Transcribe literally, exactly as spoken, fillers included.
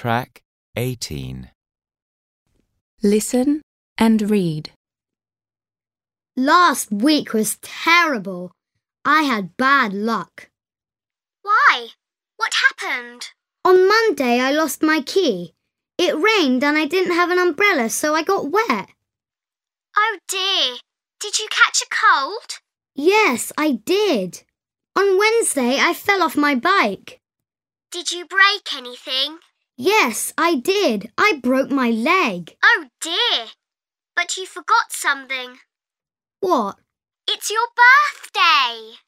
Track eighteen. Listen and read. Last week was terrible. I had bad luck. Why? What happened? On Monday, I lost my key. It rained and I didn't have an umbrella, so I got wet. Oh dear. Did you catch a cold? Yes, I did. On Wednesday, I fell off my bike. Did you break anything? Yes, I did. I broke my leg. Oh dear. But you forgot something. What? It's your birthday.